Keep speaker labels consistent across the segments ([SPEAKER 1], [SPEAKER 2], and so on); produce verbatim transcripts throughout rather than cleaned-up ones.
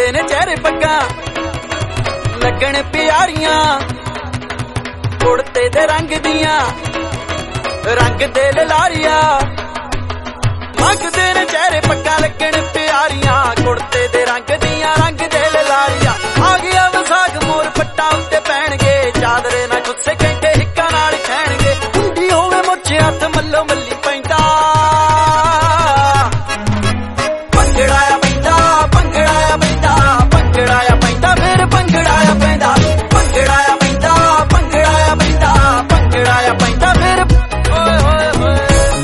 [SPEAKER 1] ने चेहरे पग्गा लगन प्यारियां कुड़ते दे रंग दियां रंग दे लारिया मंगदे ने चेहरे पग्गा लगन प्यारियां कुड़ते दे रंग दियां रंग दे लारिया आ गया विसाख मोर पट्टा उत्ते पैणगे चादरे ना गुस्से कहते हिक्का नाल खैणगे हुंदी होवे मुझ हथ मल्लो मल्ली पैंदा पंगड़ाया पैंदा पंगड़ाया पैंदा पंगड़ाया पैंदा फिर पंगड़ाया पैंदा पंगड़ाया पैंदा पंगड़ाया पैंदा पंगड़ाया पैंदा फिर ओए होए होए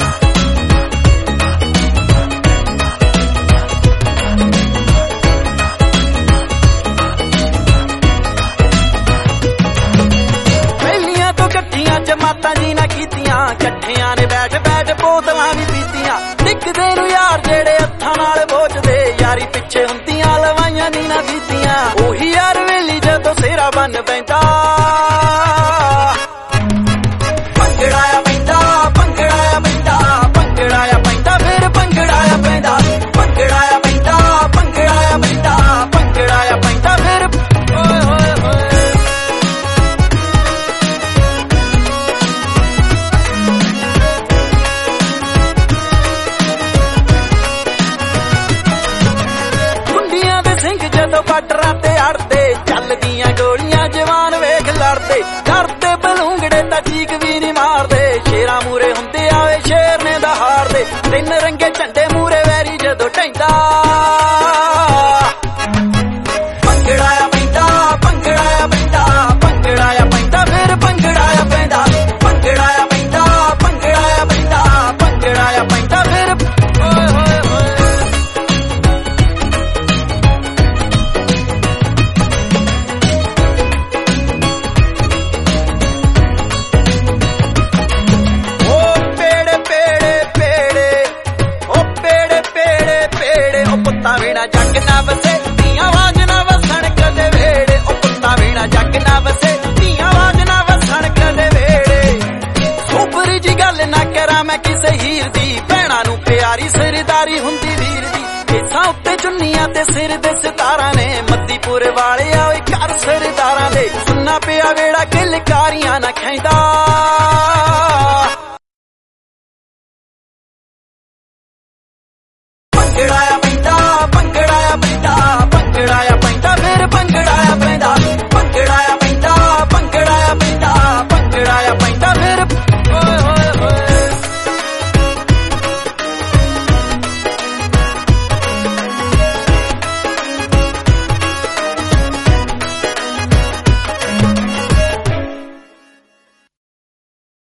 [SPEAKER 1] ਪਹਿਲੀਆਂ ਤੋਂ ਇਕੱਠੀਆਂ ਜਮਾਤਾਂ ਜੀ ਨਾ ਕੀਤੀਆਂ ਇਕੱਠਿਆਂ ਨੇ ਬੈਠ ਬੈਠ ਬੋਤਲਾਂ ਵੀ ਪੀਤੀਆਂ ਨਿੱਕਦੇ ਨੂੰ ਯਾਰ ਜਿਹੜੇ ਹੱਥਾਂ ਨਾਲ ਬੋਝਦੇ ਯਾਰੀ ਪਿੱਛੇ ਹੁੰਦੀਆਂ ਲਵਾਈਆਂ ਨੀ ਨਾ ਦਿੱਤੀਆਂ ਉਹੀ ਯਾਰ ਵੇਲੀ ਜਦੋਂ ਸਿਰਾ ਬੰਨ ਪੈਂਦਾ ਪੰਗੜਾਇਆ ਪੈਂਦਾ ਪੰਗੜਾਇਆ ਪੈਂਦਾ ਪੰਗੜਾਇਆ ਪੈਂਦਾ ਫਿਰ ਪੰਗੜਾਇਆ ਪੈਂਦਾ ਪੰਗੜਾਇਆ ਪੈਂਦਾ ਪੰਗੜਾਇਆ ਪੈਂਦਾ ਪੰਗੜਾਇਆ ਪੈਂਦਾ ਫਿਰ ਓਏ ਹੋਏ ਹੋਏ ਗੁੰਡੀਆਂ ਦੇ ਸਿੰਘ ਜਦੋਂ ਬਾਰਡਰਾਂ ਤੇ ਅੜਦੇ ਚੱਲਦੀਆਂ ਗੋਲੀਆਂ ਜਵਾਨ ਵੇਖ ਲੜਦੇ ਡਰਦੇ ਬਲੂੰਗੜੇ ਤਾਂ ਚੀਕ ਵੀ ਨਹੀਂ ਮਾਰਦੇ ਸ਼ੇਰਾਂ ਮੂਰੇ ਹੁੰਦੇ ਆਵੇ ਸ਼ੇਰ ਨੇ ਦਾ ਹਾਰਦੇ ਤਿੰਨ ਰੰਗੇ ਝੰਡੇ ਮੂਰੇ ਵੈਰੀ ਜਦੋਂ ਢੈਂਦਾ ਪੰਗੜਾਇਆ ਪੈਂਦਾ ਪੰਗੜਾਇਆ ਪੈਂਦਾ ਪੰਗੜਾਇਆ ਪੈਂਦਾ ਫਿਰ ਪੰਗੜਾਇਆ ਪੈਂਦਾ ਪੰਗੜਾਇਆ ਪੈਂਦਾ ਪੰਗੜਾਇਆ ਪੈਂਦਾ ਪੰਗੜਾਇਆ ਪੈਂਦਾ ਫਿਰ ਓਏ ਹੋਏ ਹੋਏ ਪੁੱਤਾਂ ਵੇਣਾ ਜੱਗ ਨਾ ਵਸੇ ਧੀਆਂ ਆਵਾਜ਼ ਨਾ ਵਸਣ ਕਦੇ ਵੇੜੇ ਉਹ ਪੁੱਤਾਂ ਵੇਣਾ ਜੱਗ ਨਾ ਵਸੇ ਧੀਆਂ ਆਵਾਜ਼ ਨਾ ਵਸਣ ਕਦੇ ਵੇੜੇ ਸੋਪਰੀ ਜੀ ਗੱਲ ਨਾ ਕਰਾਂ ਮੈਂ ਕਿਸੇ ਹੀਰ ਦੀ ਭੈਣਾਂ ਨੂੰ ਪਿਆਰੀ ਸਰਦਾਰੀ ਹੁੰਦੀ ਵੀਰ ਦੀ ਕੇਸਾਂ ਉੱਤੇ ਚੁੰਨੀਆਂ ਤੇ ਸਿਰ ਦੇ ਸਿਤਾਰਾਂ ਨੇ ਮੱਦੀਪੁਰ ਵਾਲੇ ਆਏ ਘਰ ਸਰਦਾਰਾਂ ਦੇ ਸੁਣਨਾ ਪਿਆ ਵੇੜਾ ਕਿਲਕਾਰੀਆਂ ਨਾ ਖੈਂਦਾ ਪੰਗੜਾਇਆ ਪੈਂਦਾ ਪੰਗੜਾਇਆ ਪੈਂਦਾ ਪੰਗੜਾਇਆ